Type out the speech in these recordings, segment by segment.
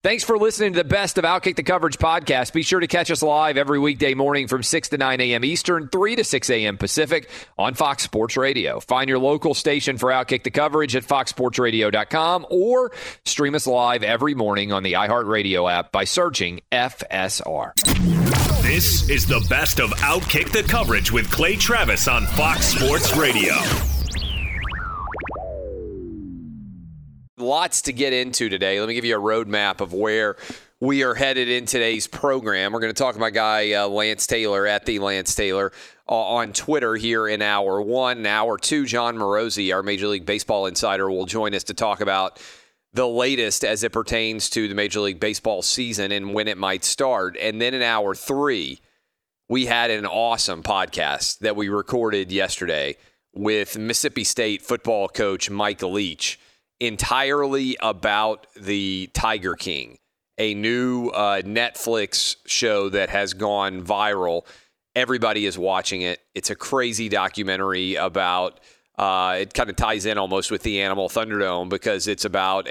Thanks for listening to the best of Outkick the Coverage podcast. Be sure to catch us live every weekday morning from 6 to 9 a.m. Eastern, 3 to 6 a.m. Pacific on Fox Sports Radio. Find your local station for Outkick the Coverage at foxsportsradio.com or stream us live every morning on the iHeartRadio app by searching FSR. This is the best of Outkick the Coverage with Clay Travis on Fox Sports Radio. Lots to get into today. Let me give you a roadmap of where we are headed in today's program. We're going to talk to my guy, Lance Taylor, at the Lance Taylor, on Twitter here in hour one. In hour two, John Morosi, our Major League Baseball insider, will join us to talk about the latest as it pertains to the Major League Baseball season and when it might start. And then in hour three, we had an awesome podcast that we recorded yesterday with Mississippi State football coach Mike Leach, entirely about the Tiger King, a new Netflix show that has gone viral. Everybody is watching it. It's a crazy documentary about, it kind of ties in almost with the Animal Thunderdome because it's about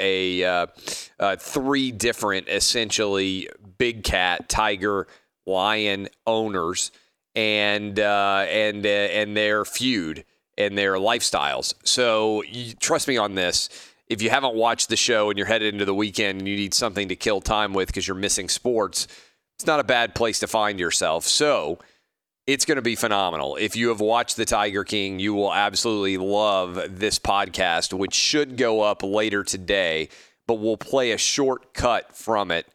three different, essentially, big cat, tiger, lion owners and their feud and their lifestyles. So trust me on this. If you haven't watched the show and you're headed into the weekend and you need something to kill time with because you're missing sports, it's not a bad place to find yourself. So it's going to be phenomenal. If you have watched The Tiger King, you will absolutely love this podcast, which should go up later today, but we'll play a short cut from it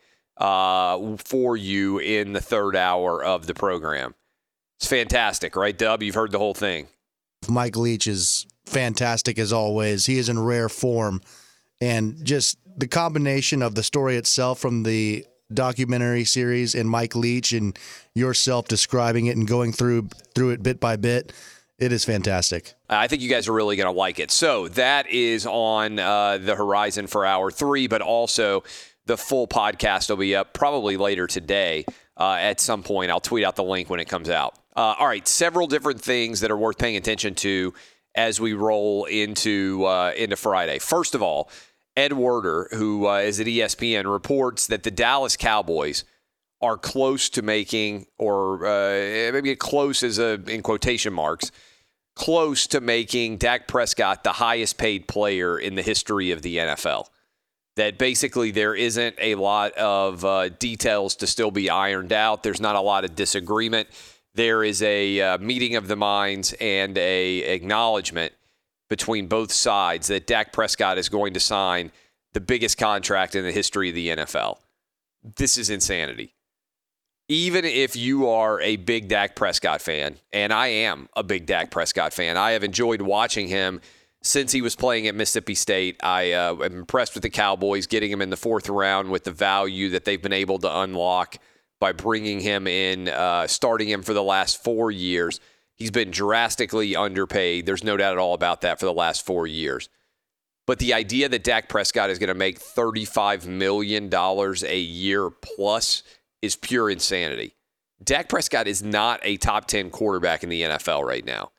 for you in the third hour of the program. It's fantastic, right, Dub? You've heard the whole thing. Mike Leach is fantastic as always. He is in rare form. And just the combination of the story itself from the documentary series and Mike Leach and yourself describing it and going through it bit by bit, it is fantastic. I think you guys are really going to like it. So that is on the horizon for hour three, but also the full podcast will be up probably later today at some point. I'll tweet out the link when it comes out. All right, several different things that are worth paying attention to as we roll into Friday. First of all, Ed Werder, who is at ESPN, reports that the Dallas Cowboys are close to making, or maybe close is in quotation marks, close to making Dak Prescott the highest paid player in the history of the NFL. That basically there isn't a lot of details to still be ironed out. There's not a lot of disagreement. There is a meeting of the minds and a acknowledgement between both sides that Dak Prescott is going to sign the biggest contract in the history of the NFL. This is insanity. Even if you are a big Dak Prescott fan, and I am a big Dak Prescott fan, I have enjoyed watching him since he was playing at Mississippi State. I am impressed with the Cowboys, getting him in the fourth round with the value that they've been able to unlock by bringing him in, starting him for the last 4 years. He's been drastically underpaid. There's no doubt at all about that for the last 4 years. But the idea that Dak Prescott is going to make $35 million a year plus is pure insanity. Dak Prescott is not a top 10 quarterback in the NFL right now.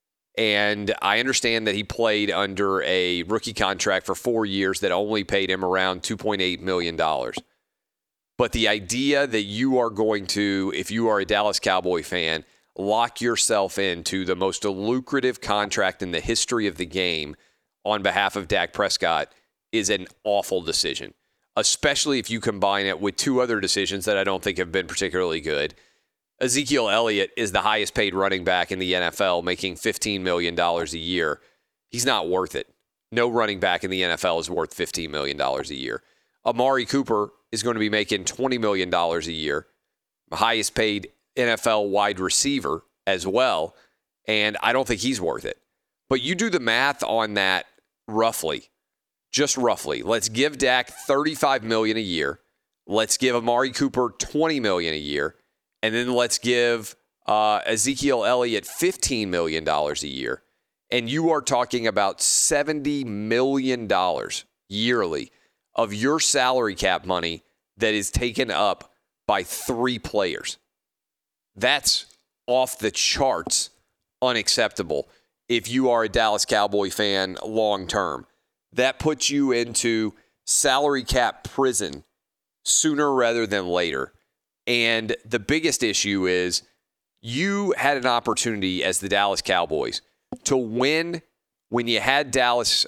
And I understand that he played under a rookie contract for 4 years that only paid him around $2.8 million. But the idea that you are going to, if you are a Dallas Cowboy fan, lock yourself into the most lucrative contract in the history of the game on behalf of Dak Prescott is an awful decision, especially if you combine it with two other decisions that I don't think have been particularly good. Ezekiel Elliott is the highest paid running back in the NFL, making $15 million a year. He's not worth it. No running back in the NFL is worth $15 million a year. Amari Cooper is going to be making $20 million a year, the highest paid NFL wide receiver as well, and I don't think he's worth it. But you do the math on that roughly, just roughly. Let's give Dak $35 million a year. Let's give Amari Cooper $20 million a year. And then let's give Ezekiel Elliott $15 million a year. And you are talking about $70 million yearly of your salary cap money that is taken up by three players. That's off the charts unacceptable if you are a Dallas Cowboy fan long term. That puts you into salary cap prison sooner rather than later. And the biggest issue is you had an opportunity as the Dallas Cowboys to win when you had Dallas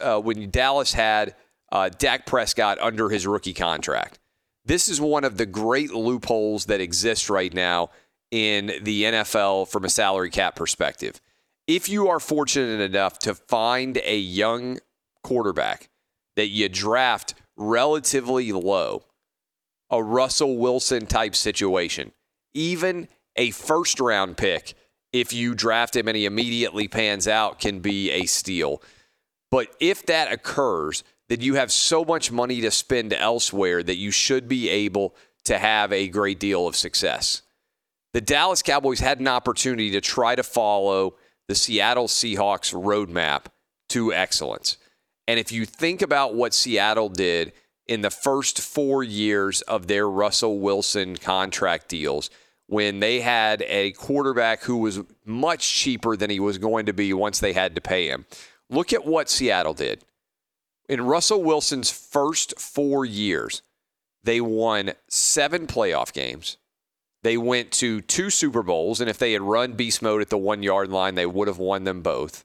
had Dak Prescott under his rookie contract. This is one of the great loopholes that exist right now in the NFL from a salary cap perspective. If you are fortunate enough to find a young quarterback that you draft relatively low, a Russell Wilson type situation, even a first-round pick, if you draft him and he immediately pans out, can be a steal. But if that occurs, then you have so much money to spend elsewhere that you should be able to have a great deal of success. The Dallas Cowboys had an opportunity to try to follow the Seattle Seahawks roadmap to excellence. And if you think about what Seattle did in the first 4 years of their Russell Wilson contract deals, when they had a quarterback who was much cheaper than he was going to be once they had to pay him. Look at what Seattle did. In Russell Wilson's first 4 years, they won 7 playoff games. They went to 2 Super Bowls, and if they had run beast mode at the 1-yard line, they would have won them both.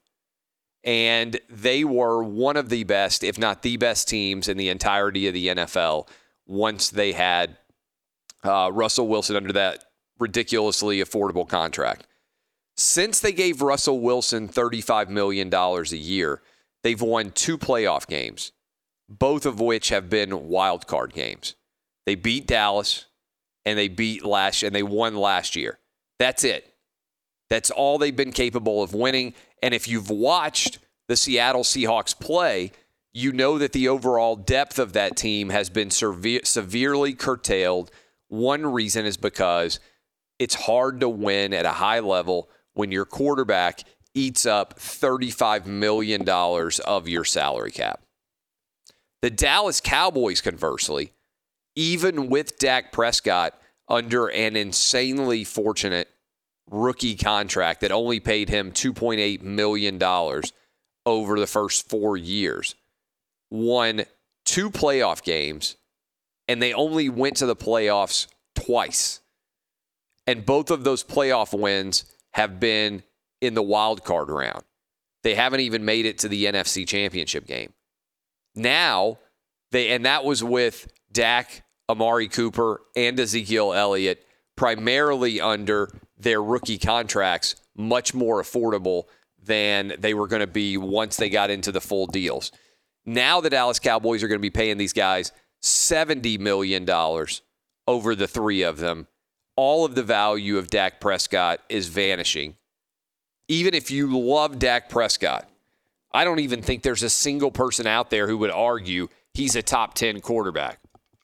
And they were one of the best, if not the best teams in the entirety of the NFL once they had Russell Wilson under that ridiculously affordable contract. Since they gave Russell Wilson $35 million a year, they've won 2 playoff games, both of which have been wild card games. They beat Dallas and they won last year. That's it. That's all they've been capable of winning. And if you've watched the Seattle Seahawks play, you know that the overall depth of that team has been severely curtailed. One reason is because it's hard to win at a high level when your quarterback eats up $35 million of your salary cap. The Dallas Cowboys, conversely, even with Dak Prescott under an insanely fortunate rookie contract that only paid him $2.8 million over the first 4 years, won 2 playoff games, and they only went to the playoffs twice. And both of those playoff wins have been in the wild card round. They haven't even made it to the NFC Championship game. Now, and that was with Dak, Amari Cooper, and Ezekiel Elliott primarily under their rookie contracts, much more affordable than they were going to be once they got into the full deals. Now the Dallas Cowboys are going to be paying these guys $70 million over the 3 of them. All of the value of Dak Prescott is vanishing. Even if you love Dak Prescott, I don't even think there's a single person out there who would argue he's a top 10 quarterback.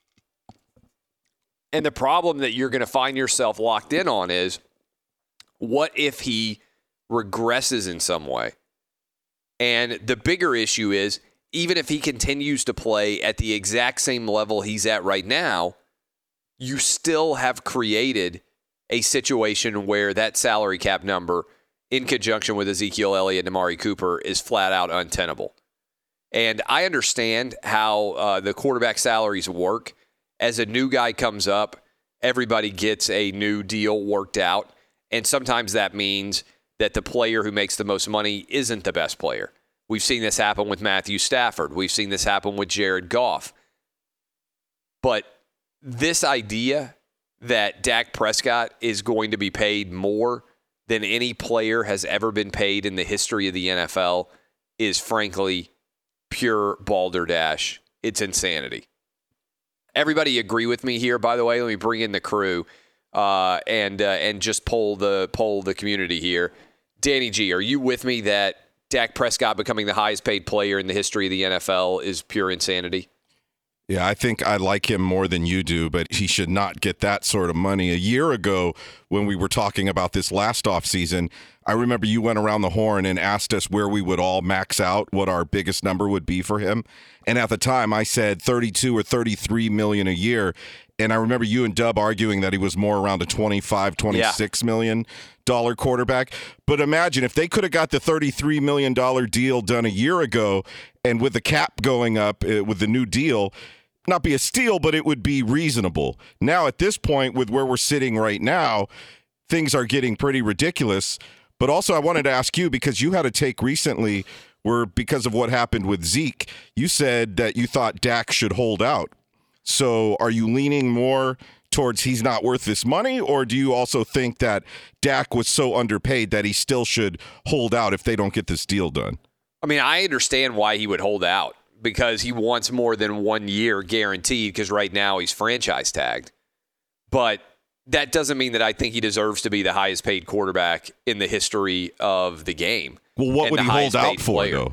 And the problem that you're going to find yourself locked in on is, what if he regresses in some way? And the bigger issue is, even if he continues to play at the exact same level he's at right now, you still have created a situation where that salary cap number, in conjunction with Ezekiel Elliott and Amari Cooper, is flat out untenable. And I understand how the quarterback salaries work. As a new guy comes up, everybody gets a new deal worked out. And sometimes that means that the player who makes the most money isn't the best player. We've seen this happen with Matthew Stafford. We've seen this happen with Jared Goff. But this idea that Dak Prescott is going to be paid more than any player has ever been paid in the history of the NFL is frankly pure balderdash. It's insanity. Everybody agree with me here, by the way. Let me bring in the crew and just poll the community here. Danny G, are you with me that Dak Prescott becoming the highest paid player in the history of the NFL is pure insanity? Yeah, I think I like him more than you do, but he should not get that sort of money. A year ago, when we were talking about this last offseason, I remember you went around the horn and asked us where we would all max out, what our biggest number would be for him. And at the time, I said 32 or 33 million a year. And I remember you and Dub arguing that he was more around a $26 million quarterback. But imagine if they could have got the $33 million deal done a year ago, and with the cap going up with the new deal, not be a steal, but it would be reasonable. Now, at this point, with where we're sitting right now, things are getting pretty ridiculous. But also, I wanted to ask you, because you had a take recently where, because of what happened with Zeke, you said that you thought Dak should hold out. So are you leaning more towards he's not worth this money, or do you also think that Dak was so underpaid that he still should hold out if they don't get this deal done? I mean, I understand why he would hold out, because he wants more than 1 year guaranteed, because right now he's franchise tagged. But that doesn't mean that I think he deserves to be the highest paid quarterback in the history of the game. Well, what would he hold out for, though?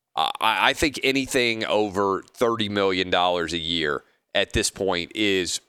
I think anything over $30 million a year at this point is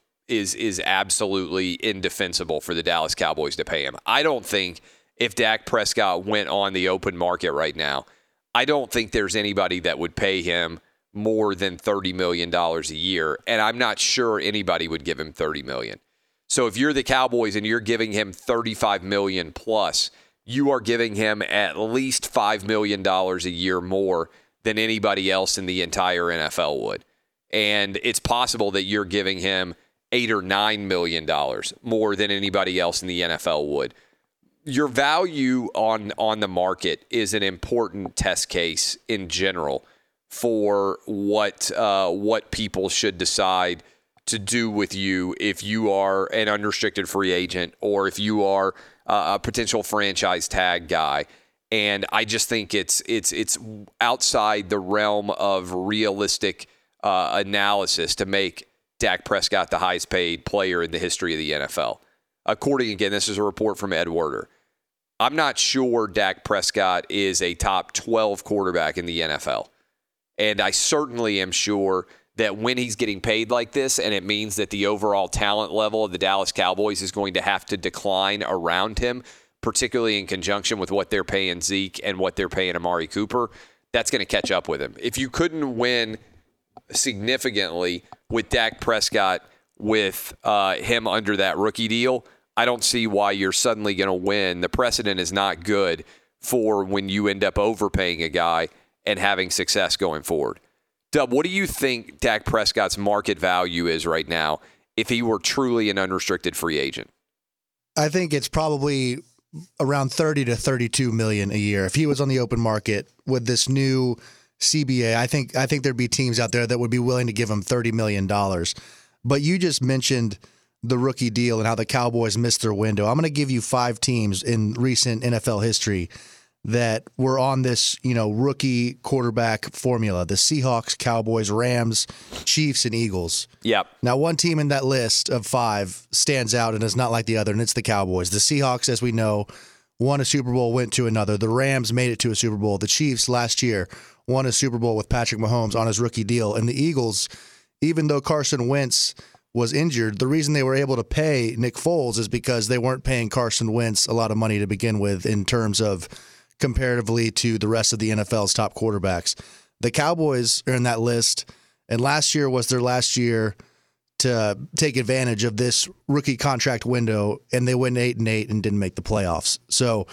absolutely indefensible for the Dallas Cowboys to pay him. I don't think if Dak Prescott went on the open market right now, I don't think there's anybody that would pay him more than $30 million a year, and I'm not sure anybody would give him $30 million. So if you're the Cowboys and you're giving him $35 million plus, you are giving him at least $5 million a year more than anybody else in the entire NFL would. And it's possible that you're giving him $8 or $9 million more than anybody else in the NFL would. Your value on the market is an important test case in general for what people should decide to do with you if you are an unrestricted free agent or if you are a potential franchise tag guy. And I just think it's outside the realm of realistic analysis to make Dak Prescott the highest paid player in the history of the NFL. According, again, this is a report from Ed Werder. I'm not sure Dak Prescott is a top 12 quarterback in the NFL. And I certainly am sure that when he's getting paid like this, and it means that the overall talent level of the Dallas Cowboys is going to have to decline around him, particularly in conjunction with what they're paying Zeke and what they're paying Amari Cooper, that's going to catch up with him. If you couldn't win significantly with Dak Prescott with him under that rookie deal, I don't see why you're suddenly going to win. The precedent is not good for when you end up overpaying a guy and having success going forward. Dub, what do you think Dak Prescott's market value is right now if he were truly an unrestricted free agent? I think it's probably around 30 to 32 million a year. If he was on the open market with this new CBA, I think there'd be teams out there that would be willing to give him $30 million. But you just mentioned the rookie deal and how the Cowboys missed their window. I'm going to give you 5 teams in recent NFL history that were on this, rookie quarterback formula: the Seahawks, Cowboys, Rams, Chiefs, and Eagles. Yep. Now, one team in that list of 5 stands out and is not like the other, and it's the Cowboys. The Seahawks, as we know, won a Super Bowl, went to another. The Rams made it to a Super Bowl. The Chiefs last year won a Super Bowl with Patrick Mahomes on his rookie deal. And the Eagles, even though Carson Wentz was injured, the reason they were able to pay Nick Foles is because they weren't paying Carson Wentz a lot of money to begin with in terms of comparatively to the rest of the NFL's top quarterbacks. The Cowboys are in that list, and last year was their last year to take advantage of this rookie contract window, and they went 8-8 and didn't make the playoffs. So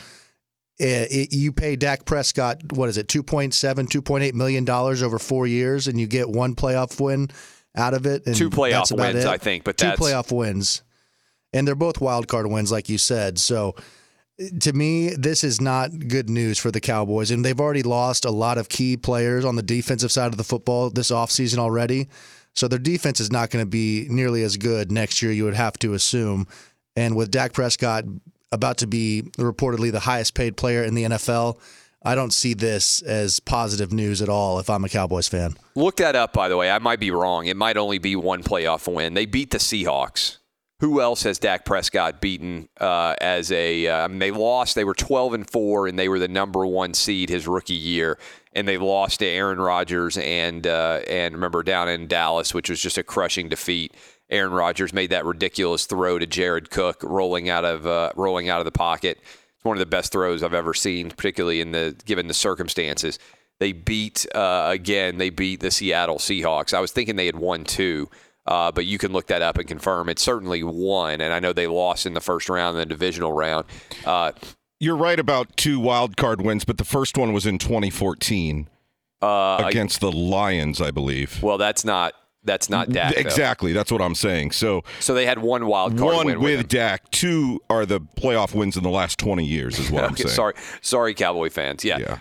you pay Dak Prescott, what is it, $2.8 million over 4 years, and you get 1 playoff win out of it. And 2 playoff wins, I think. But 2 playoff wins. And they're both wild card wins, like you said. So to me, this is not good news for the Cowboys. And they've already lost a lot of key players on the defensive side of the football this offseason already. So their defense is not going to be nearly as good next year, you would have to assume. And with Dak Prescott about to be reportedly the highest paid player in the NFL, I don't see this as positive news at all if I'm a Cowboys fan. Look that up, by the way. I might be wrong. It might only be 1 playoff win. They beat the Seahawks. Who else has Dak Prescott beaten they lost. They were 12-4, and they were the number 1 seed his rookie year. And they lost to Aaron Rodgers and remember down in Dallas, which was just a crushing defeat. Aaron Rodgers made that ridiculous throw to Jared Cook rolling out of the pocket. It's one of the best throws I've ever seen, particularly given the circumstances. They beat the Seattle Seahawks. I was thinking they had won 2. But you can look that up and confirm it's certainly 1. And I know they lost in the first round, in the divisional round. You're right about 2 wild card wins, but the first one was in 2014 against the Lions, I believe. Well, that's not That's not Dak. Exactly. That's what I'm saying. So they had one wild card win with Dak. 2 are the playoff wins in the last 20 years is what I'm saying. Sorry, Cowboy fans. Yeah.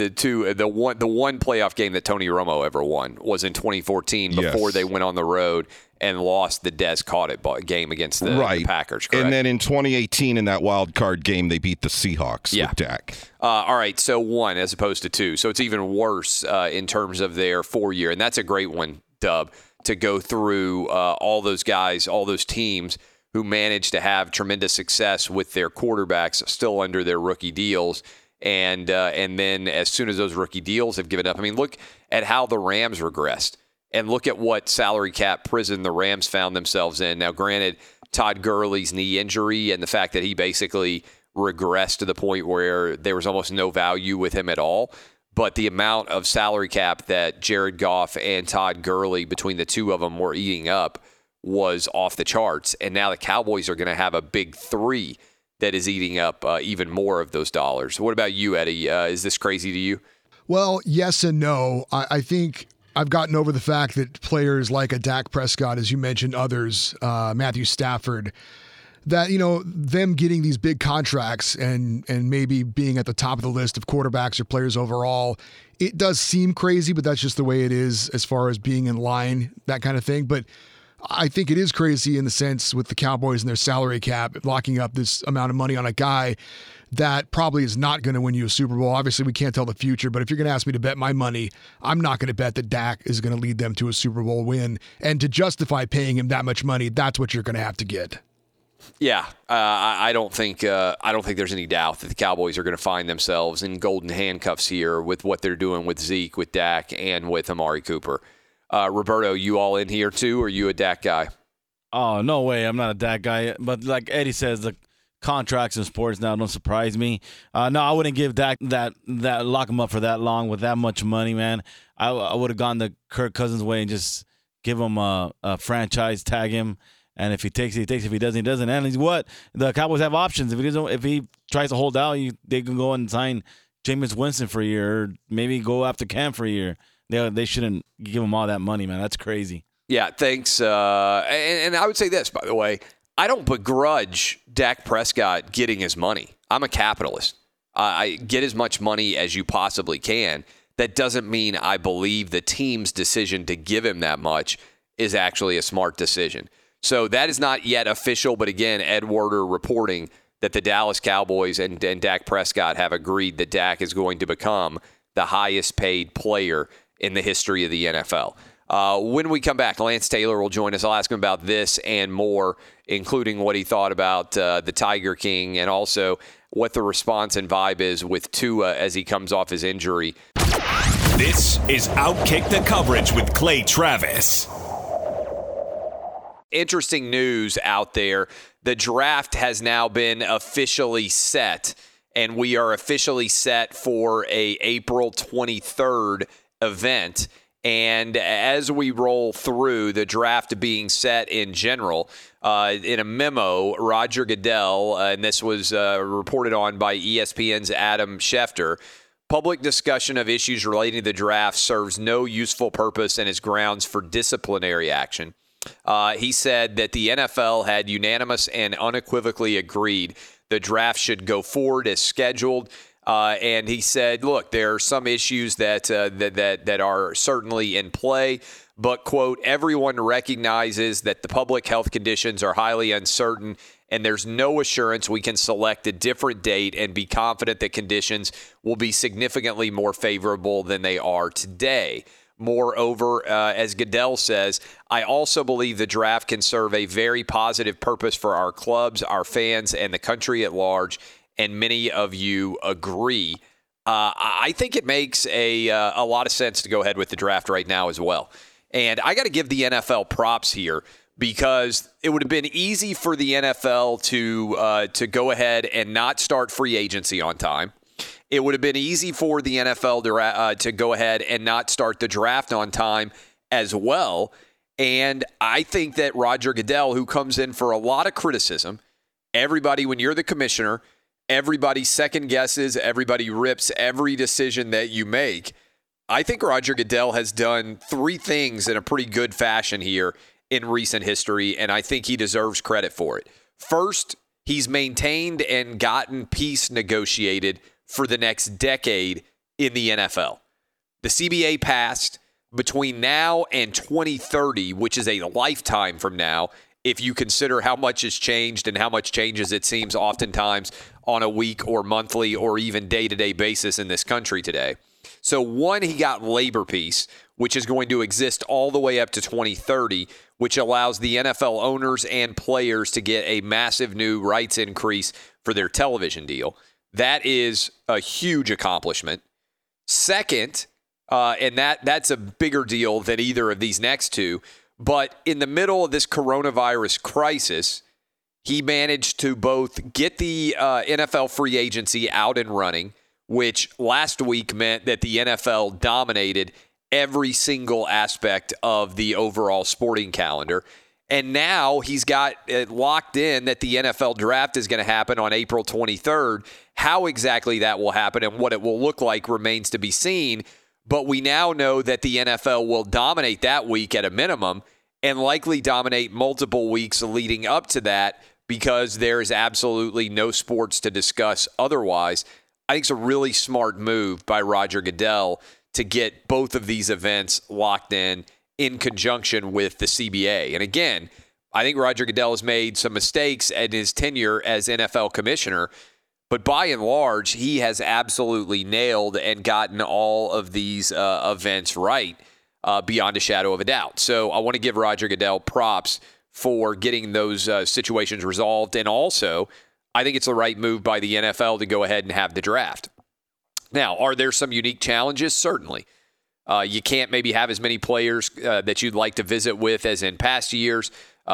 The one playoff game that Tony Romo ever won was in 2014 before they went on the road and lost the Des Caught game against the Packers. Correct? And then in 2018 in that wild card game, they beat the Seahawks with Dak. All right, so 1 as opposed to 2. So it's even worse in terms of their 4-year. And that's a great one, Dub, to go through all those guys, all those teams who managed to have tremendous success with their quarterbacks still under their rookie deals. And then as soon as those rookie deals have given up, I mean, look at how the Rams regressed. And look at what salary cap prison the Rams found themselves in. Now, granted, Todd Gurley's knee injury and the fact that he basically regressed to the point where there was almost no value with him at all. But the amount of salary cap that Jared Goff and Todd Gurley, between the two of them, were eating up was off the charts. And now the Cowboys are going to have a big 3 that is eating up even more of those dollars. What about you, Eddie? Is this crazy to you? Well, yes and no. I think I've gotten over the fact that players like a Dak Prescott, as you mentioned, others, Matthew Stafford, that, them getting these big contracts and maybe being at the top of the list of quarterbacks or players overall, it does seem crazy, but that's just the way it is as far as being in line, that kind of thing. But I think it is crazy in the sense with the Cowboys and their salary cap, locking up this amount of money on a guy that probably is not going to win you a Super Bowl. Obviously, we can't tell the future, but if you're going to ask me to bet my money, I'm not going to bet that Dak is going to lead them to a Super Bowl win. And to justify paying him that much money, that's what you're going to have to get. Yeah, I don't think there's any doubt that the Cowboys are going to find themselves in golden handcuffs here with what they're doing with Zeke, with Dak, and with Amari Cooper. Roberto, you all in here too, or are you a Dak guy? Oh, no way. I'm not a Dak guy. But like Eddie says, the contracts in sports now don't surprise me. No, I wouldn't give Dak that lock him up for that long with that much money, man. I would have gone the Kirk Cousins way and just give him a franchise, tag him. And if he takes it, he takes it. If he doesn't, he doesn't. And he's what? The Cowboys have options. If he tries to hold out, they can go and sign Jameis Winston for a year, or maybe go after Cam for a year. They shouldn't give him all that money, man. That's crazy. Yeah, thanks. And I would say this, by the way. I don't begrudge Dak Prescott getting his money. I'm a capitalist. I get as much money as you possibly can. That doesn't mean I believe the team's decision to give him that much is actually a smart decision. So that is not yet official, but again, Ed Werder reporting that the Dallas Cowboys and Dak Prescott have agreed that Dak is going to become the highest paid player in the history of the NFL. When we come back, Lance Taylor will join us. I'll ask him about this and more, including what he thought about the Tiger King and also what the response and vibe is with Tua as he comes off his injury. This is Outkick the Coverage with Clay Travis. Interesting news out there. The draft has now been officially set, and we are officially set for a April 23rd event. And as we roll through the draft being set in general, in a memo, Roger Goodell, and this was reported on by ESPN's Adam Schefter, public discussion of issues relating to the draft serves no useful purpose and is grounds for disciplinary action. He said that the NFL had unanimous and unequivocally agreed the draft should go forward as scheduled. And he said, look, there are some issues that are certainly in play, but, quote, everyone recognizes that the public health conditions are highly uncertain, and there's no assurance we can select a different date and be confident that conditions will be significantly more favorable than they are today. Moreover, as Goodell says, I also believe the draft can serve a very positive purpose for our clubs, our fans, and the country at large, and many of you agree. I think it makes a lot of sense to go ahead with the draft right now as well. And I got to give the NFL props here because it would have been easy for the NFL to go ahead and not start free agency on time. It would have been easy for the NFL to go ahead and not start the draft on time as well. And I think that Roger Goodell, who comes in for a lot of criticism, everybody, when you're the commissioner, everybody second guesses, everybody rips every decision that you make. I think Roger Goodell has done three things in a pretty good fashion here in recent history, and I think he deserves credit for it. First, he's maintained and gotten peace negotiated for the next decade in the NFL. The CBA passed between now and 2030, which is a lifetime from now, if you consider how much has changed and how much changes, it seems, oftentimes on a week or monthly or even day-to-day basis in this country today. So one, he got labor peace, which is going to exist all the way up to 2030, which allows the NFL owners and players to get a massive new rights increase for their television deal. That is a huge accomplishment. Second, and that's a bigger deal than either of these next two, but in the middle of this coronavirus crisis, he managed to both get the NFL free agency out and running, which last week meant that the NFL dominated every single aspect of the overall sporting calendar. And now he's got it locked in that the NFL draft is going to happen on April 23rd. How exactly that will happen and what it will look like remains to be seen. But we now know that the NFL will dominate that week at a minimum and likely dominate multiple weeks leading up to that because there is absolutely no sports to discuss otherwise. I think it's a really smart move by Roger Goodell to get both of these events locked in conjunction with the CBA. And again, I think Roger Goodell has made some mistakes in his tenure as NFL commissioner, but by and large, he has absolutely nailed and gotten all of these events right beyond a shadow of a doubt. So I want to give Roger Goodell props for getting those situations resolved. And also, I think it's the right move by the NFL to go ahead and have the draft. Now, are there some unique challenges? Certainly. You can't maybe have as many players that you'd like to visit with as in past years.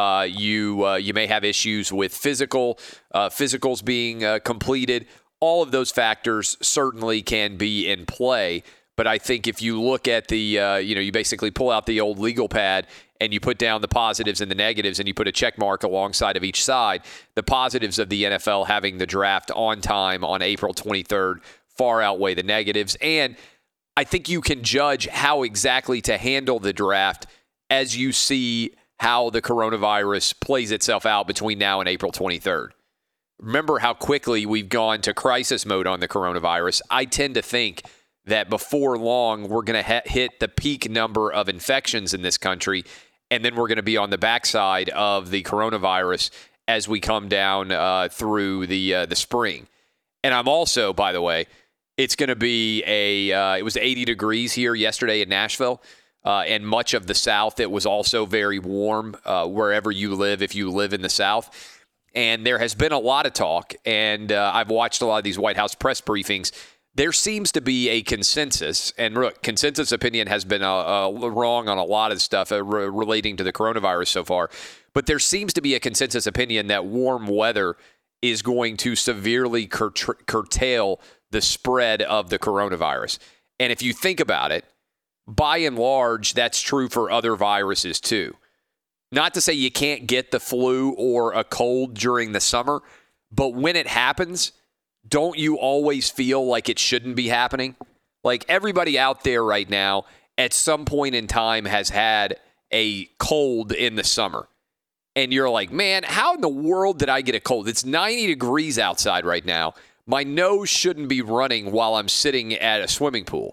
You may have issues with physicals being completed. All of those factors certainly can be in play. But I think if you look at the, you basically pull out the old legal pad and you put down the positives and the negatives and you put a check mark alongside of each side, the positives of the NFL having the draft on time on April 23rd far outweigh the negatives. And I think you can judge how exactly to handle the draft as you see how the coronavirus plays itself out between now and April 23rd. Remember how quickly we've gone to crisis mode on the coronavirus. I tend to think that before long, we're going to hit the peak number of infections in this country, and then we're going to be on the backside of the coronavirus as we come down through the spring. And I'm also, by the way, it's going to be it was 80 degrees here yesterday in Nashville, and much of the South. It was also very warm wherever you live, if you live in the South. And there has been a lot of talk, and I've watched a lot of these White House press briefings. There seems to be a consensus, and look, consensus opinion has been wrong on a lot of stuff relating to the coronavirus so far, but there seems to be a consensus opinion that warm weather is going to severely curtail the spread of the coronavirus. And if you think about it, by and large, that's true for other viruses too. Not to say you can't get the flu or a cold during the summer, but when it happens, don't you always feel like it shouldn't be happening? Like everybody out there right now at some point in time has had a cold in the summer. And you're like, man, how in the world did I get a cold? It's 90 degrees outside right now. My nose shouldn't be running while I'm sitting at a swimming pool.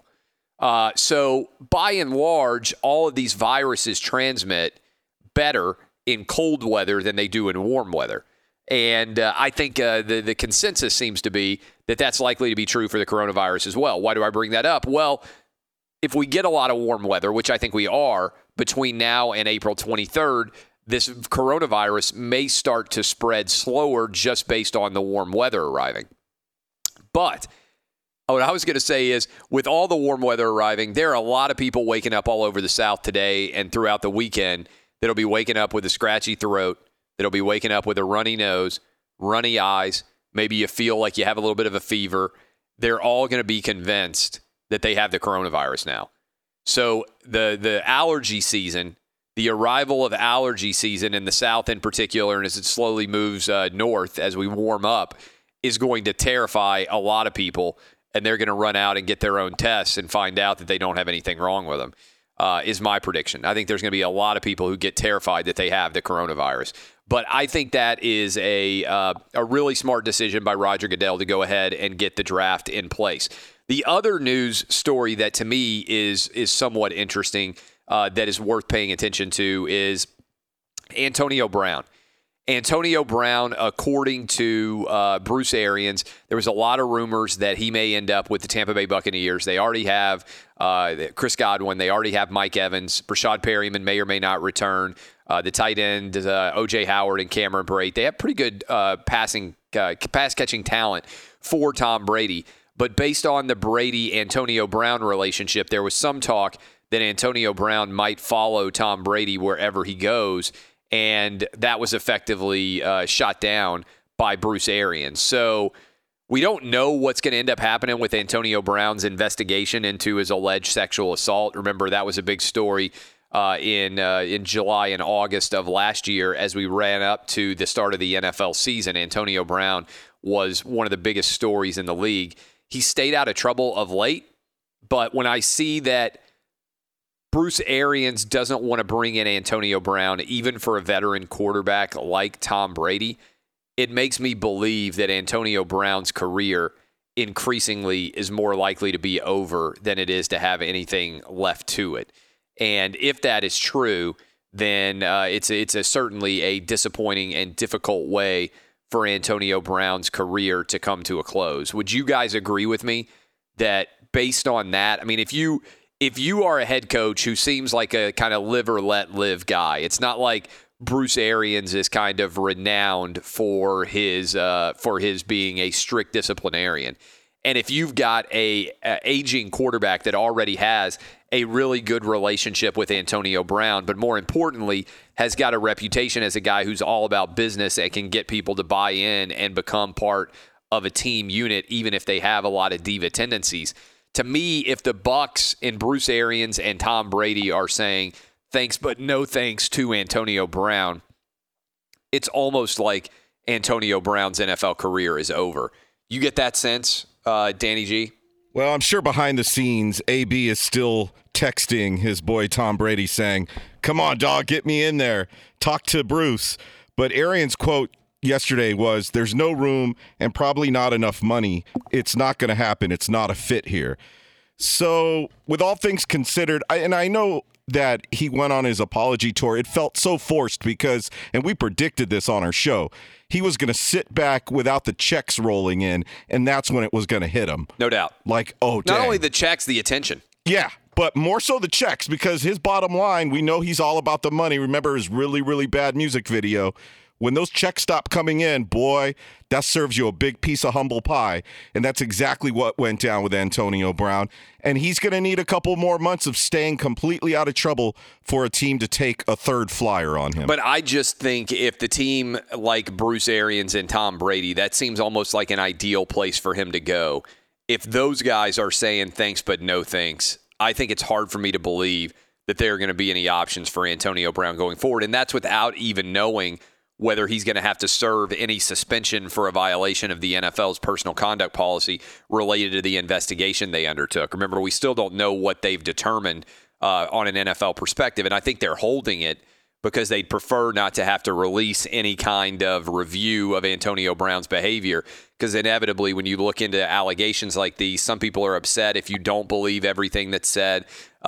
So by and large, all of these viruses transmit better in cold weather than they do in warm weather. And I think the consensus seems to be that that's likely to be true for the coronavirus as well. Why do I bring that up? Well, if we get a lot of warm weather, which I think we are, between now and April 23rd, this coronavirus may start to spread slower just based on the warm weather arriving. But what I was going to say is, with all the warm weather arriving, there are a lot of people waking up all over the South today and throughout the weekend that'll be waking up with a scratchy throat, that'll be waking up with a runny nose, runny eyes. Maybe you feel like you have a little bit of a fever. They're all going to be convinced that they have the coronavirus now. So the allergy season, the arrival of allergy season in the South in particular, and as it slowly moves north as we warm up, is going to terrify a lot of people and they're going to run out and get their own tests and find out that they don't have anything wrong with them, is my prediction. I think there's going to be a lot of people who get terrified that they have the coronavirus. But I think that is a really smart decision by Roger Goodell to go ahead and get the draft in place. The other news story that to me is somewhat interesting that is worth paying attention to is Antonio Brown. Antonio Brown, according to Bruce Arians, there was a lot of rumors that he may end up with the Tampa Bay Buccaneers. They already have Chris Godwin. They already have Mike Evans. Brashad Perryman may or may not return. The tight end, O.J. Howard and Cameron Brate. They have pretty good pass-catching talent for Tom Brady. But based on the Brady-Antonio Brown relationship, there was some talk that Antonio Brown might follow Tom Brady wherever he goes, and that was effectively shot down by Bruce Arians. So we don't know what's going to end up happening with Antonio Brown's investigation into his alleged sexual assault. Remember, that was a big story in July and August of last year as we ran up to the start of the NFL season. Antonio Brown was one of the biggest stories in the league. He stayed out of trouble of late, but when I see that Bruce Arians doesn't want to bring in Antonio Brown, even for a veteran quarterback like Tom Brady, it makes me believe that Antonio Brown's career increasingly is more likely to be over than it is to have anything left to it. And if that is true, then it's certainly a disappointing and difficult way for Antonio Brown's career to come to a close. Would you guys agree with me that based on that, I mean, if you are a head coach who seems like a kind of live or let live guy, it's not like Bruce Arians is kind of renowned for his being a strict disciplinarian. And if you've got a aging quarterback that already has a really good relationship with Antonio Brown, but more importantly, has got a reputation as a guy who's all about business and can get people to buy in and become part of a team unit, even if they have a lot of diva tendencies. To me, if the Bucs and Bruce Arians and Tom Brady are saying thanks but no thanks to Antonio Brown, it's almost like Antonio Brown's NFL career is over. You get that sense, Danny G? Well, I'm sure behind the scenes, AB is still texting his boy Tom Brady saying, come on, dog, get me in there. Talk to Bruce. But Arians' quote yesterday was, there's no room and probably not enough money. It's not going to happen. It's not a fit here. So with all things considered, I know that he went on his apology tour. It felt so forced because, and we predicted this on our show, he was going to sit back without the checks rolling in, and that's when it was going to hit him. No doubt. Like, oh, dang. Not only the checks, the attention. Yeah, but more so the checks, because his bottom line, we know he's all about the money. Remember his really, really bad music video. When those checks stop coming in, boy, that serves you a big piece of humble pie. And that's exactly what went down with Antonio Brown. And he's going to need a couple more months of staying completely out of trouble for a team to take a third flyer on him. But I just think if the team like Bruce Arians and Tom Brady, that seems almost like an ideal place for him to go. If those guys are saying thanks but no thanks, I think it's hard for me to believe that there are going to be any options for Antonio Brown going forward. And that's without even knowing whether he's going to have to serve any suspension for a violation of the NFL's personal conduct policy related to the investigation they undertook. Remember, we still don't know what they've determined on an NFL perspective, and I think they're holding it because they'd prefer not to have to release any kind of review of Antonio Brown's behavior, because inevitably when you look into allegations like these, some people are upset if you don't believe everything that's said.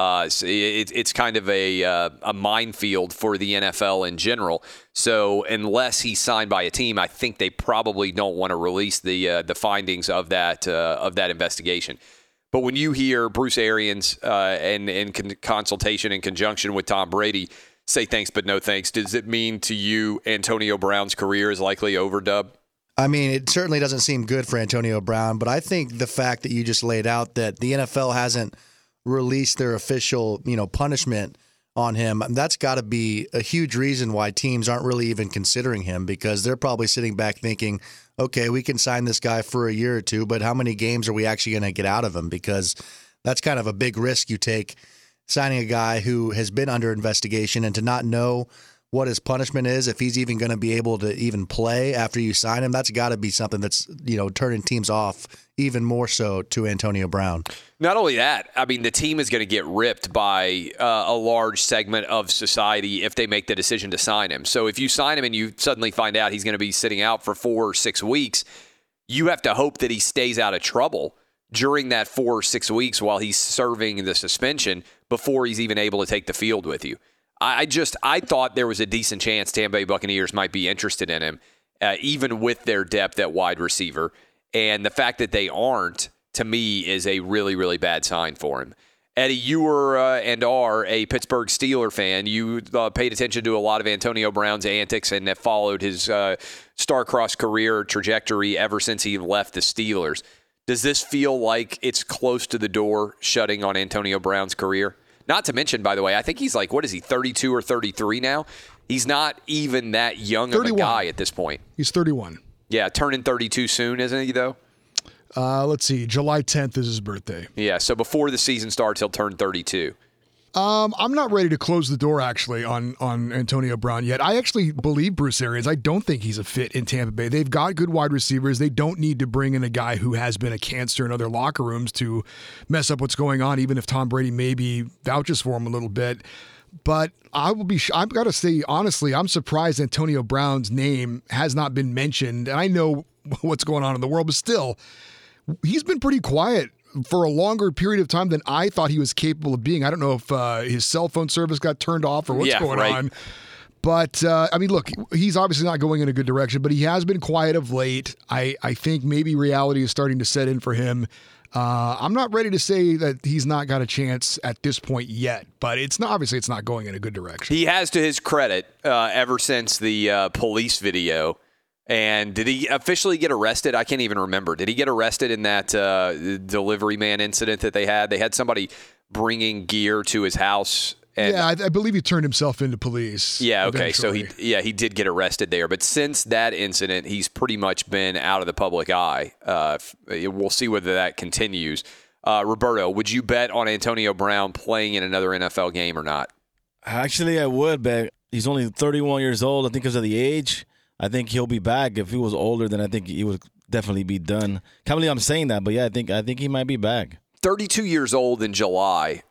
It's kind of a minefield for the NFL in general. So unless he's signed by a team, I think they probably don't want to release the findings of that investigation. But when you hear Bruce Arians and in consultation in conjunction with Tom Brady say thanks but no thanks, does it mean to you Antonio Brown's career is likely over, Dub? I mean, it certainly doesn't seem good for Antonio Brown, but I think the fact that you just laid out that the NFL hasn't released their official, punishment on him, that's got to be a huge reason why teams aren't really even considering him, because they're probably sitting back thinking, okay, we can sign this guy for a year or two, but how many games are we actually going to get out of him? Because that's kind of a big risk you take, signing a guy who has been under investigation and to not know what his punishment is, if he's even going to be able to even play after you sign him, that's got to be something that's, turning teams off even more so to Antonio Brown. Not only that, I mean, the team is going to get ripped by a large segment of society if they make the decision to sign him. So if you sign him and you suddenly find out he's going to be sitting out for 4 or 6 weeks, you have to hope that he stays out of trouble during that 4 or 6 weeks while he's serving the suspension before he's even able to take the field with you. I thought there was a decent chance Tampa Bay Buccaneers might be interested in him, even with their depth at wide receiver. And the fact that they aren't, to me, is a really, really bad sign for him. Eddie, you were and are a Pittsburgh Steelers fan. You paid attention to a lot of Antonio Brown's antics and have followed his star-crossed career trajectory ever since he left the Steelers. Does this feel like it's close to the door shutting on Antonio Brown's career? Not to mention, by the way, I think he's 32 or 33 now? He's not even that young 31. Of a guy at this point. He's 31. Yeah, turning 32 soon, isn't he, though? Let's see. July 10th is his birthday. Yeah, so before the season starts, he'll turn 32. I'm not ready to close the door, actually, on Antonio Brown yet. I actually believe Bruce Arians. I don't think he's a fit in Tampa Bay. They've got good wide receivers. They don't need to bring in a guy who has been a cancer in other locker rooms to mess up what's going on, even if Tom Brady maybe vouches for him a little bit. But I've got to say, honestly, I'm surprised Antonio Brown's name has not been mentioned. And I know what's going on in the world, but still, he's been pretty quiet for a longer period of time than I thought he was capable of being. I don't know if his cell phone service got turned off or what's going on. But, look, he's obviously not going in a good direction, but he has been quiet of late. I think maybe reality is starting to set in for him. I'm not ready to say that he's not got a chance at this point yet, but it's not going in a good direction. He has, to his credit, ever since the police video. And did he officially get arrested? I can't even remember. Did he get arrested in that delivery man incident that they had? They had somebody bringing gear to his house. And I believe he turned himself into police. Yeah, okay. Eventually. So he did get arrested there. But since that incident, he's pretty much been out of the public eye. We'll see whether that continues. Roberto, would you bet on Antonio Brown playing in another NFL game or not? Actually, I would bet. He's only 31 years old. I think because of the age. I think he'll be back. If he was older, then I think he would definitely be done. Can't believe I'm saying that, but yeah, I think he might be back. 32 years old in July.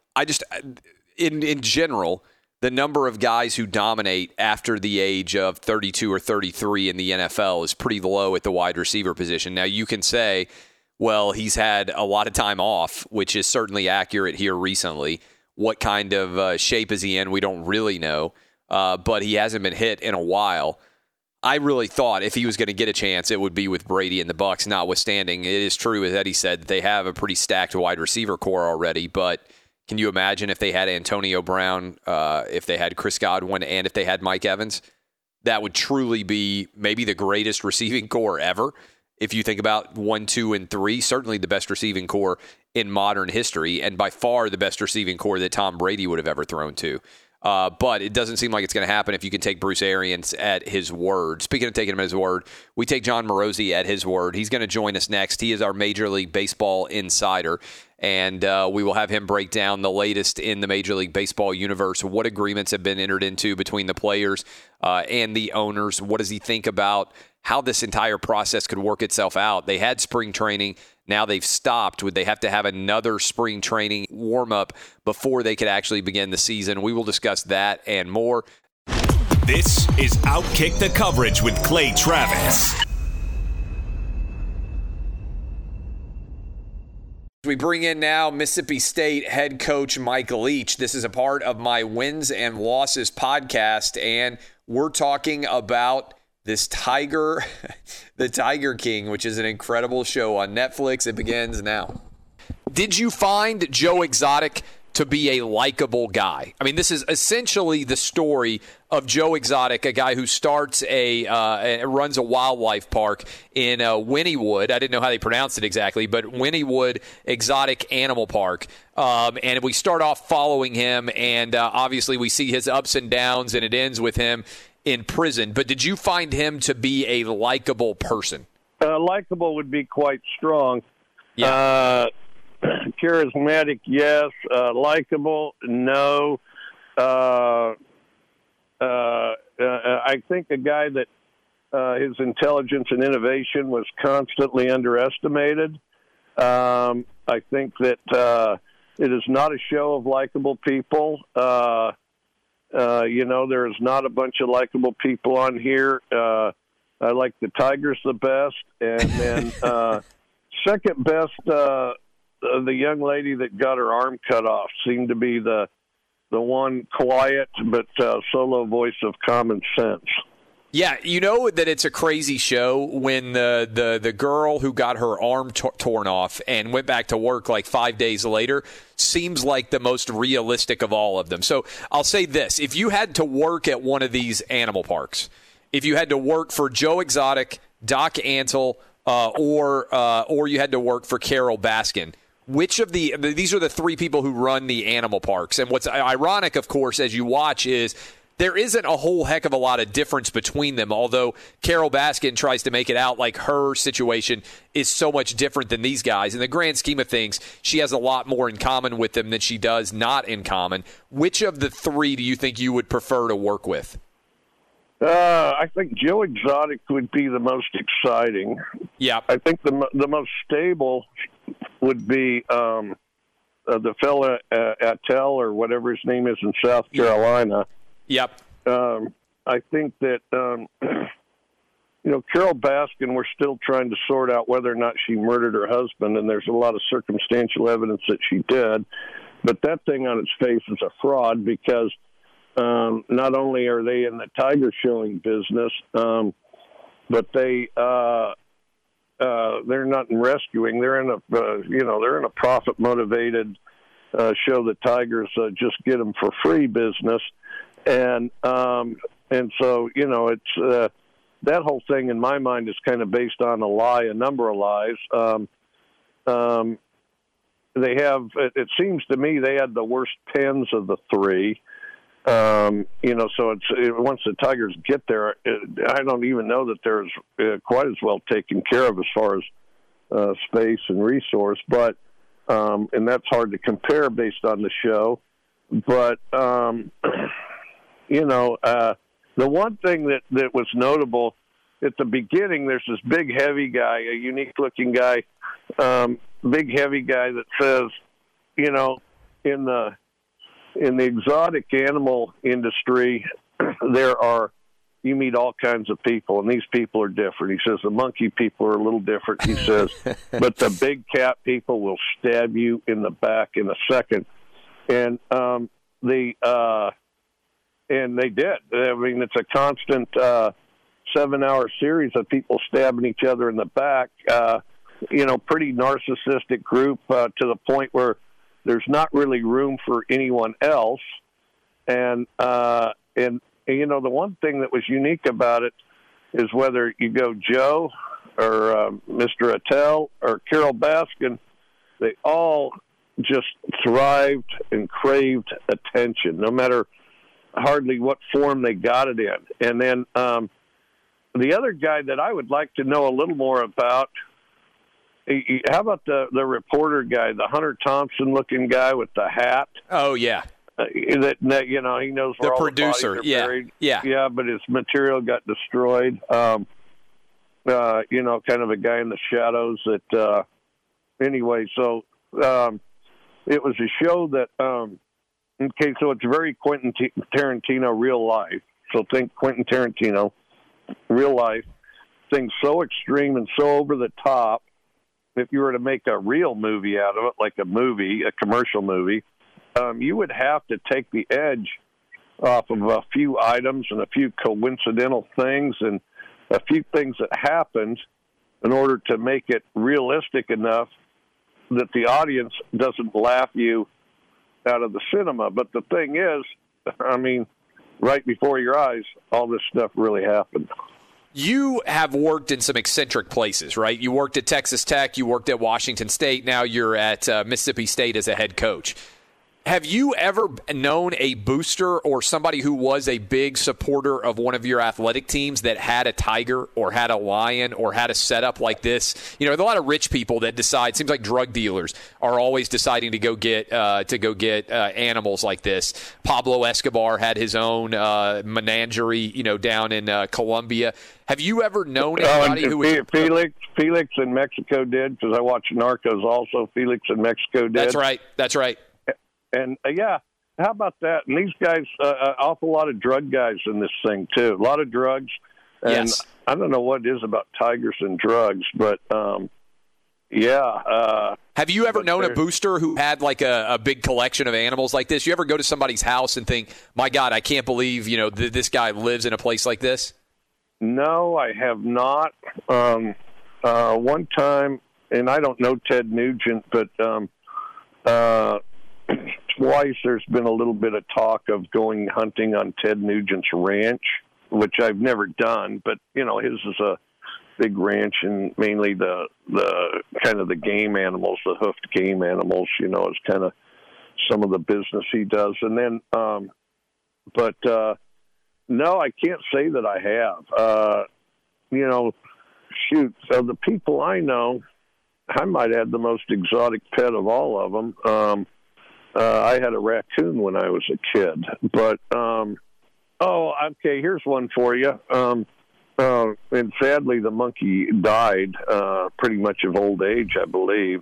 In general, the number of guys who dominate after the age of 32 or 33 in the NFL is pretty low at the wide receiver position. Now, you can say, well, he's had a lot of time off, which is certainly accurate here recently. What kind of shape is he in? We don't really know, but he hasn't been hit in a while. I really thought if he was going to get a chance, it would be with Brady and the Bucs, notwithstanding. It is true, as Eddie said, that they have a pretty stacked wide receiver core already. But can you imagine if they had Antonio Brown, if they had Chris Godwin, and if they had Mike Evans? That would truly be maybe the greatest receiving core ever. If you think about 1, 2, and 3, certainly the best receiving core in modern history, and by far the best receiving core that Tom Brady would have ever thrown to. But it doesn't seem like it's going to happen if you can take Bruce Arians at his word. Speaking of taking him at his word, we take John Morosi at his word. He's going to join us next. He is our Major League Baseball insider, and we will have him break down the latest in the Major League Baseball universe. What agreements have been entered into between the players and the owners? What does he think about how this entire process could work itself out? They had spring training. Now they've stopped. Would they have to have another spring training warm-up before they could actually begin the season? We will discuss that and more. This is Outkick the Coverage with Clay Travis. We bring in now Mississippi State head coach Mike Leach. This is a part of my Wins and Losses podcast, and we're talking about this Tiger, the Tiger King, which is an incredible show on Netflix. It begins now. Did you find Joe Exotic to be a likable guy? I mean, this is essentially the story of Joe Exotic, a guy who starts runs a wildlife park in Wynnewood. I didn't know how they pronounced it exactly, but Wynnewood Exotic Animal Park. And we start off following him, and obviously we see his ups and downs, and it ends with him in prison. But did you find him to be a likable person? Likable would be quite strong. Yeah. Charismatic, yes. Likable, no. I think a guy that his intelligence and innovation was constantly underestimated. I think that it is not a show of likable people. There is not a bunch of likable people on here. I like the Tigers the best, and then second best, the young lady that got her arm cut off seemed to be the one quiet but solo voice of common sense. Yeah, you know that it's a crazy show when the girl who got her arm torn off and went back to work like 5 days later seems like the most realistic of all of them. So I'll say this. If you had to work at one of these animal parks, if you had to work for Joe Exotic, Doc Antle, or you had to work for Carol Baskin, which of these are the three people who run the animal parks. And what's ironic, of course, as you watch is there isn't a whole heck of a lot of difference between them, although Carol Baskin tries to make it out like her situation is so much different than these guys. In the grand scheme of things, she has a lot more in common with them than she does not in common. Which of the three do you think you would prefer to work with? I think Joe Exotic would be the most exciting. Yeah. I think the most stable would be the fella Attell or whatever his name is in South Carolina. Yep. I think that, Carol Baskin, we're still trying to sort out whether or not she murdered her husband, and there's a lot of circumstantial evidence that she did. But that thing on its face is a fraud because not only are they in the tiger showing business, but they're not in rescuing. They're in a profit motivated show the tigers just get them for free business. And so, it's that whole thing in my mind is kind of based on a number of lies. It seems to me they had the worst pens of the three. So once the tigers get there, I don't even know that there's quite as well taken care of as far as space and resource, but and that's hard to compare based on the show. But the one thing that was notable at the beginning, there's this big, heavy guy, a unique-looking guy, big, heavy guy that says, in the exotic animal industry, you meet all kinds of people, and these people are different. He says the monkey people are a little different. He says, but the big cat people will stab you in the back in a second. And and they did. I mean, it's a constant 7-hour series of people stabbing each other in the back. Pretty narcissistic group to the point where there's not really room for anyone else. And the one thing that was unique about it is whether you go Joe or Mr. Attell or Carol Baskin, they all just thrived and craved attention, no matter hardly what form they got it in. And then the other guy that I would like to know a little more about, how about the reporter guy, the Hunter Thompson looking guy with the hat? Oh, yeah. He knows where the all producer. the bodies are buried. Yeah. Yeah, but his material got destroyed. Kind of a guy in the shadows that, anyway, so it was a show that, so it's very Quentin Tarantino real life. So think Quentin Tarantino real life, things so extreme and so over the top. If you were to make a real movie out of it, like a commercial movie, you would have to take the edge off of a few items and a few coincidental things and a few things that happened in order to make it realistic enough that the audience doesn't laugh you out of the cinema. But the thing is, right before your eyes, all this stuff really happened. You have worked in some eccentric places, right? You worked at Texas Tech, you worked at Washington State, now you're at Mississippi State as a head coach. Have you ever known a booster or somebody who was a big supporter of one of your athletic teams that had a tiger or had a lion or had a setup like this? You know, there's a lot of rich people that decide. Seems like drug dealers are always deciding to go get animals like this. Pablo Escobar had his own menagerie, you know, down in Colombia. Have you ever known anybody who was Felix in Mexico did? Because I watched Narcos also. Felix in Mexico did. That's right. And yeah, how about that? And these guys, awful lot of drug guys in this thing too. A lot of drugs. And Yes. I don't know what it is about tigers and drugs, but yeah. Have you ever known a booster who had like a big collection of animals like this? You ever go to somebody's house and think, my God, I can't believe, you know, this guy lives in a place like this? No, I have not. One time, and I don't know Ted Nugent, but twice there's been a little bit of talk of going hunting on Ted Nugent's ranch, which I've never done, but you know, his is a big ranch and mainly the kind of the game animals, the hoofed game animals, you know, is kind of some of the business he does. And then, but no, I can't say that I have. You know, shoot, of the people I know, I might add the most exotic pet of all of them. I had a raccoon when I was a kid, but, okay, here's one for you. And sadly, the monkey died, pretty much of old age, I believe.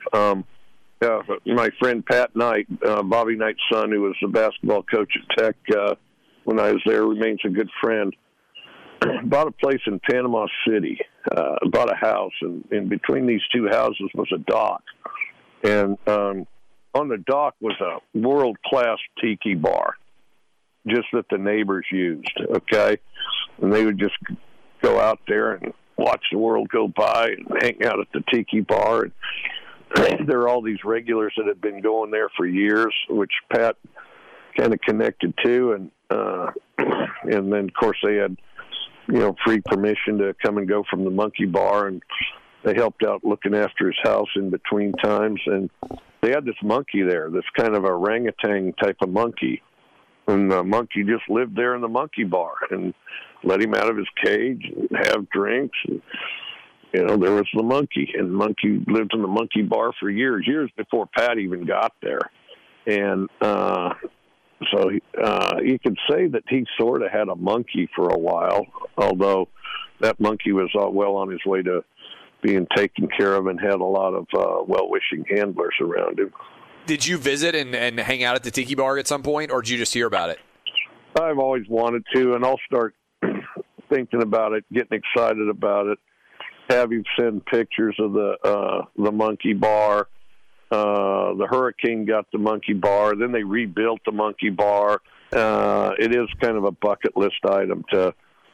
My friend Pat Knight, Bobby Knight's son, who was the basketball coach at Tech, when I was there, remains a good friend, bought a place in Panama City, bought a house, and in between these two houses was a dock. And, on the dock was a world-class tiki bar, just that the neighbors used, okay? And they would just go out there and watch the world go by and hang out at the tiki bar. And there are all these regulars that had been going there for years, which Pat kind of connected to. And then, of course, they had, you know, free permission to come and go from the monkey bar, and they helped out looking after his house in between times. And they had this monkey there, this kind of orangutan type of monkey. And the monkey just lived there in the monkey bar and let him out of his cage and have drinks. And, you know, there was the monkey. And the monkey lived in the monkey bar for years before Pat even got there. And so you could say that he sort of had a monkey for a while, although that monkey was well on his way to being taken care of and had a lot of well-wishing handlers around him. Did you visit and hang out at the tiki bar at some point, or did you just hear about it? I've always wanted to, and I'll start thinking about it, getting excited about it, have you send pictures of the monkey bar. The Hurricane got the monkey bar. Then they rebuilt the monkey bar. It is kind of a bucket list item to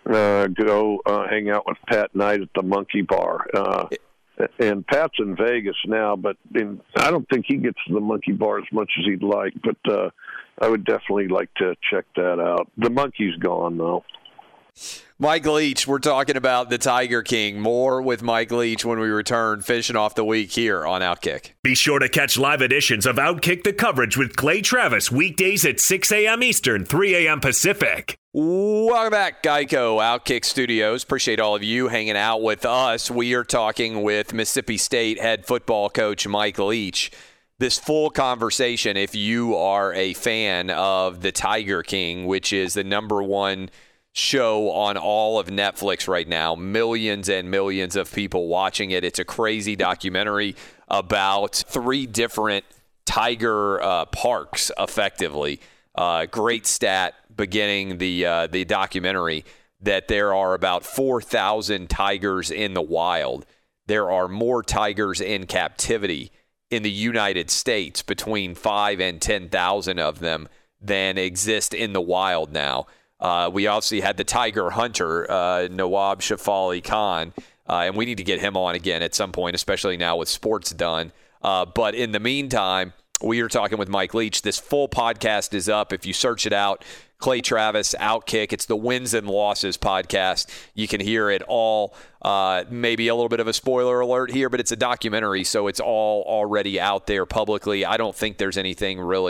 go hang out with Pat Knight at the monkey bar. And Pat's in Vegas now, but I don't think he gets to the monkey bar as much as he'd like, but I would definitely like to check that out. The monkey's gone, though. Mike Leach, we're talking about the Tiger King. More with Mike Leach when we return, finishing off the week here on Outkick. Be sure to catch live editions of Outkick the Coverage with Clay Travis weekdays at 6 a.m. Eastern, 3 a.m. Pacific. Welcome back, Geico Outkick Studios. Appreciate all of you hanging out with us. We are talking with Mississippi State head football coach Mike Leach. This full conversation, if you are a fan of the Tiger King, which is the number one show on all of Netflix right now, millions and millions of people watching it. It's a crazy documentary about 3 different tiger parks, effectively. Great stat beginning the documentary that there are about 4,000 tigers in the wild. There are more tigers in captivity in the United States, between 5 and 10,000 of them, than exist in the wild now. We obviously had the tiger hunter, Nawab Shafali Khan, and we need to get him on again at some point, especially now with sports done. But in the meantime, we are talking with Mike Leach. This full podcast is up. If you search it out, Clay Travis, Outkick. It's the Wins and Losses podcast. You can hear it all. Maybe a little bit of a spoiler alert here, but it's a documentary, so it's all already out there publicly. I don't think there's anything really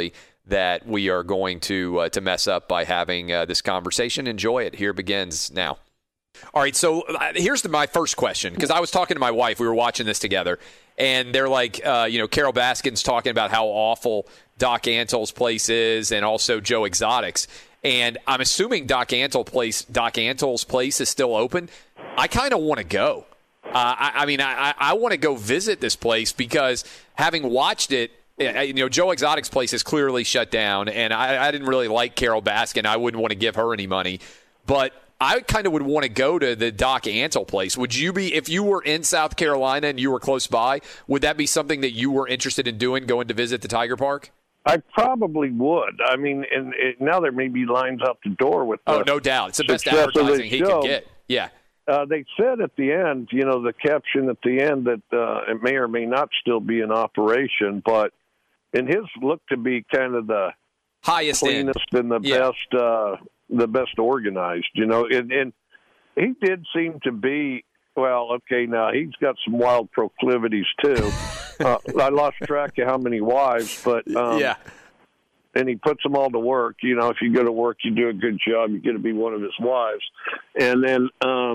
that we are going to mess up by having this conversation. Enjoy it. Here it begins now. All right, so here's my first question, because I was talking to my wife. We were watching this together, and they're like, Carol Baskin's talking about how awful Doc Antle's place is, and also Joe Exotic's. And I'm assuming Doc Antle's place is still open. I kind of want to go. I want to go visit this place, because having watched it, Joe Exotic's place is clearly shut down, and I didn't really like Carol Baskin. I wouldn't want to give her any money, but I kind of would want to go to the Doc Antle place. Would you be, if you were in South Carolina and you were close by, would that be something that you were interested in doing, going to visit the Tiger Park? I probably would. I mean, now there may be lines out the door with. No doubt. It's the best advertising he could get. Yeah. They said at the end, the caption at the end, that it may or may not still be in operation, but in his looked to be kind of the highest cleanest end. And the best organized. And he did seem to be. Well, okay, now he's got some wild proclivities too. I lost track of how many wives, but yeah. And he puts them all to work. If you go to work, you do a good job, you get to be one of his wives. And then,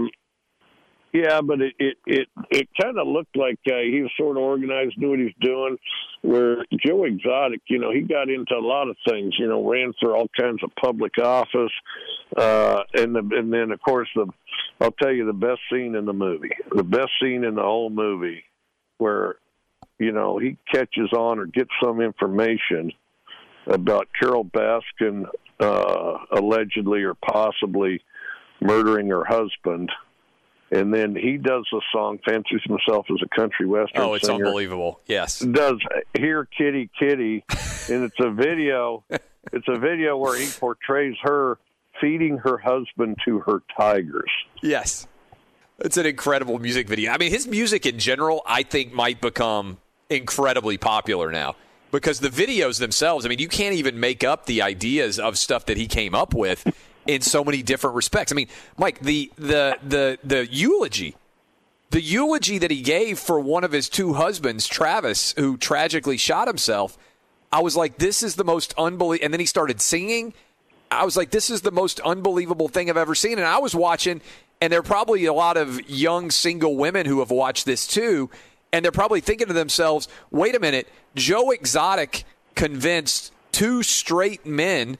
but it kind of looked like he was sort of organized, knew what he was doing. Where Joe Exotic, he got into a lot of things. Ran for all kinds of public office, and then of course I'll tell you the best scene in the movie, the best scene in the whole movie, where he catches on or gets some information about Carol Baskin allegedly or possibly murdering her husband. And then he does a song, fancies himself as a country western singer. Oh, it's unbelievable. Yes. Does Here Kitty Kitty, and it's a video where he portrays her feeding her husband to her tigers. Yes. It's an incredible music video. I mean, his music in general, I think, might become incredibly popular now, because the videos themselves, I mean, you can't even make up the ideas of stuff that he came up with in so many different respects. I mean, Mike, the eulogy that he gave for one of his two husbands, Travis, who tragically shot himself, I was like, this is the most unbelievable. And then he started singing. I was like, this is the most unbelievable thing I've ever seen. And I was watching, and there are probably a lot of young single women who have watched this too, and they're probably thinking to themselves, wait a minute, Joe Exotic convinced three straight men,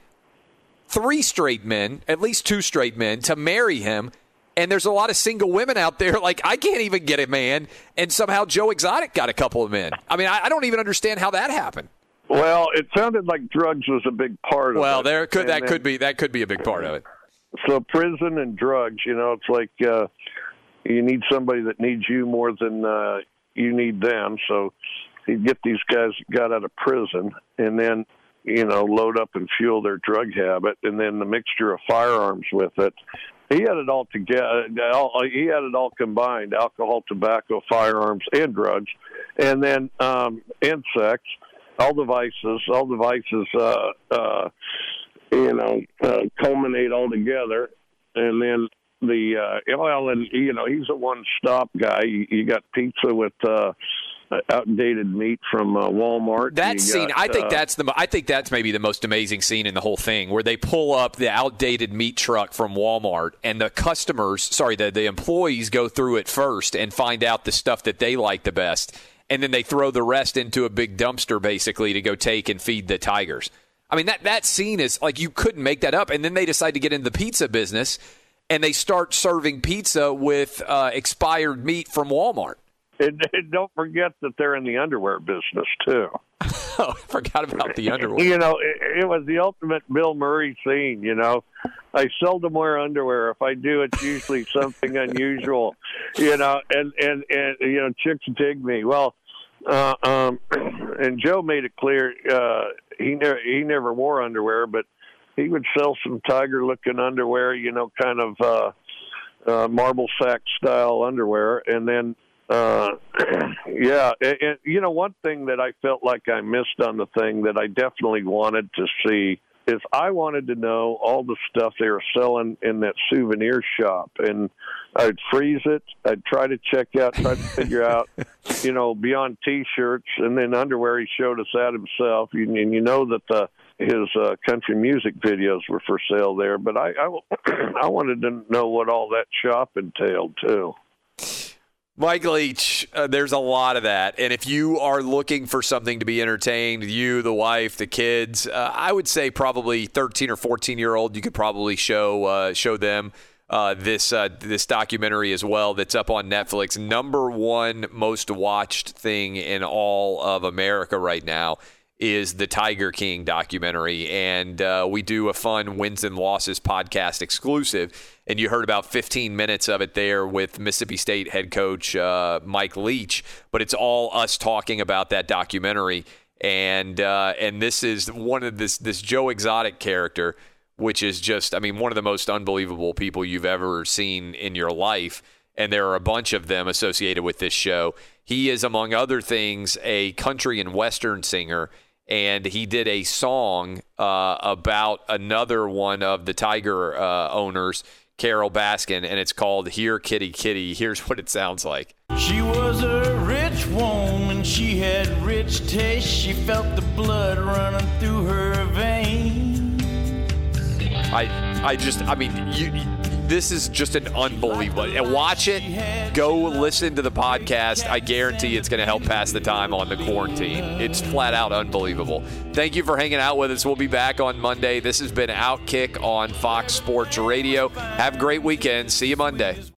at least two straight men, to marry him. And there's a lot of single women out there, like, I can't even get a man, and somehow Joe Exotic got a couple of men. I mean, I don't even understand how that happened. Well, it sounded like drugs was a big part of it. Well, that could be a big part of it. So prison and drugs, it's like you need somebody that needs you more than you need them. So you get these guys got out of prison, and then load up and fuel their drug habit, and then the mixture of firearms with it. He had it all together. He had it all combined: alcohol, tobacco, firearms, and drugs, and then and sex. All the vices culminate all together, and then he's a one-stop guy. You got pizza with outdated meat from Walmart. That scene, I think that's maybe the most amazing scene in the whole thing, where they pull up the outdated meat truck from Walmart, and the employees go through it first and find out the stuff that they like the best, and then they throw the rest into a big dumpster basically to go take and feed the tigers. I mean, that scene is like, you couldn't make that up. And then they decide to get into the pizza business, and they start serving pizza with expired meat from Walmart. And don't forget that they're in the underwear business, too. Oh, I forgot about the underwear. It was the ultimate Bill Murray scene, I seldom wear underwear. If I do, it's usually something unusual, and chicks dig me. Well, and Joe made it clear he never wore underwear, but he would sell some tiger-looking underwear, kind of marble sack style underwear, and then. One thing that I felt like I missed on the thing that I definitely wanted to see is I wanted to know all the stuff they were selling in that souvenir shop, and I'd freeze it. I'd try to figure out, beyond T-shirts and then underwear. He showed us that himself, and that his country music videos were for sale there. But I wanted to know what all that shop entailed too. Mike Leach, there's a lot of that. And if you are looking for something to be entertained, you, the wife, the kids, I would say probably 13 or 14-year-old, you could probably show them this documentary as well that's up on Netflix. Number one most watched thing in all of America right now is the Tiger King documentary. And we do a fun wins and losses podcast exclusive. And you heard about 15 minutes of it there with Mississippi State head coach Mike Leach. But it's all us talking about that documentary. And this is one of this Joe Exotic character, which is just, I mean, one of the most unbelievable people you've ever seen in your life. And there are a bunch of them associated with this show. He is, among other things, a country and western singer. And he did a song about another one of the Tiger owners, Carole Baskin, and it's called Here Kitty Kitty. Here's what it sounds like. She was a rich woman, she had rich taste, she felt the blood running through her veins. This is just an unbelievable. And watch it. Go listen to the podcast. I guarantee it's going to help pass the time on the quarantine. It's flat out unbelievable. Thank you for hanging out with us. We'll be back on Monday. This has been Outkick on Fox Sports Radio. Have a great weekend. See you Monday.